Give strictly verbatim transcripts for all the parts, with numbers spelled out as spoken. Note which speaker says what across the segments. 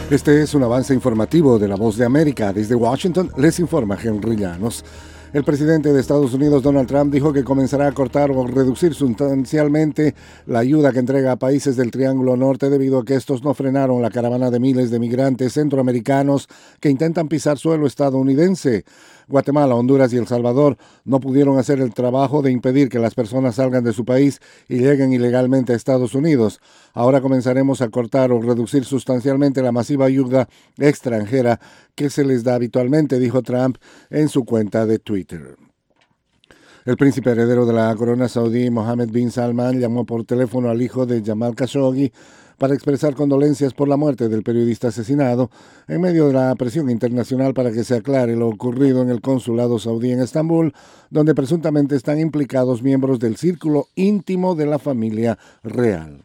Speaker 1: Este es un avance informativo de La Voz de América. Desde Washington les informa Henry Llanos. El presidente de Estados Unidos, Donald Trump, dijo que comenzará a cortar o reducir sustancialmente la ayuda que entrega a países del Triángulo Norte debido a que estos no frenaron la caravana de miles de migrantes centroamericanos que intentan pisar suelo estadounidense. Guatemala, Honduras y El Salvador no pudieron hacer el trabajo de impedir que las personas salgan de su país y lleguen ilegalmente a Estados Unidos. Ahora comenzaremos a cortar o reducir sustancialmente la masiva ayuda extranjera que se les da habitualmente, dijo Trump en su cuenta de Twitter. El príncipe heredero de la corona saudí, Mohammed bin Salman, llamó por teléfono al hijo de Jamal Khashoggi para expresar condolencias por la muerte del periodista asesinado en medio de la presión internacional para que se aclare lo ocurrido en el consulado saudí en Estambul, donde presuntamente están implicados miembros del círculo íntimo de la familia real.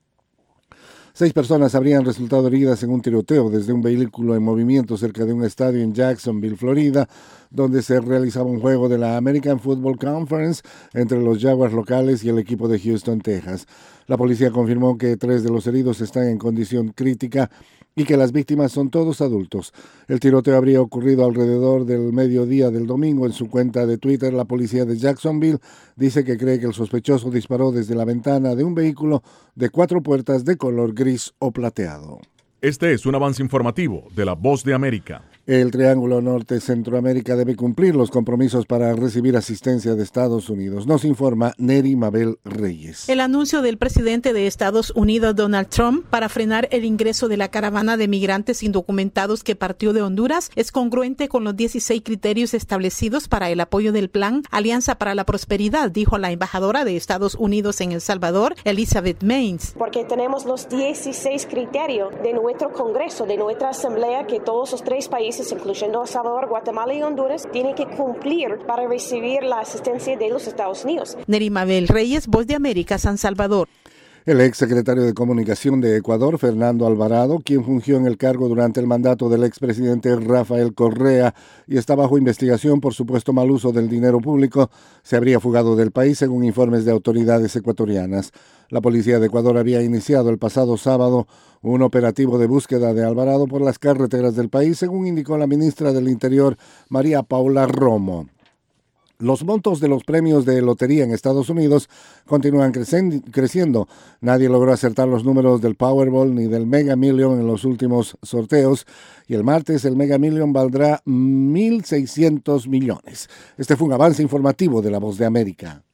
Speaker 1: Seis personas habrían resultado heridas en un tiroteo desde un vehículo en movimiento cerca de un estadio en Jacksonville, Florida, donde se realizaba un juego de la American Football Conference entre los Jaguars locales y el equipo de Houston, Texas. La policía confirmó que tres de los heridos están en condición crítica y que las víctimas son todos adultos. El tiroteo habría ocurrido alrededor del mediodía del domingo. En su cuenta de Twitter, la policía de Jacksonville dice que cree que el sospechoso disparó desde la ventana de un vehículo de cuatro puertas de color gris o plateado.
Speaker 2: Este es un avance informativo de La Voz de América.
Speaker 1: El Triángulo Norte Centroamérica debe cumplir los compromisos para recibir asistencia de Estados Unidos. Nos informa Neri Mabel Reyes.
Speaker 3: El anuncio del presidente de Estados Unidos, Donald Trump, para frenar el ingreso de la caravana de migrantes indocumentados que partió de Honduras es congruente con los dieciséis criterios establecidos para el apoyo del Plan Alianza para la Prosperidad, dijo la embajadora de Estados Unidos en El Salvador, Elizabeth Mains.
Speaker 4: Porque tenemos los dieciséis criterios de nuestro Congreso, de nuestra Asamblea, que todos los tres países, incluyendo El Salvador, Guatemala y Honduras, tienen que cumplir para recibir la asistencia de los Estados Unidos.
Speaker 3: Neri Mabel Reyes, Voz de América, San Salvador.
Speaker 1: El ex secretario de Comunicación de Ecuador, Fernando Alvarado, quien fungió en el cargo durante el mandato del expresidente Rafael Correa y está bajo investigación por supuesto mal uso del dinero público, se habría fugado del país según informes de autoridades ecuatorianas. La policía de Ecuador había iniciado el pasado sábado un operativo de búsqueda de Alvarado por las carreteras del país, según indicó la ministra del Interior, María Paula Romo. Los montos de los premios de lotería en Estados Unidos continúan crecen- creciendo. Nadie logró acertar los números del Powerball ni del Mega Million en los últimos sorteos y el martes el Mega Million valdrá mil seiscientos millones. Este fue un avance informativo de La Voz de América.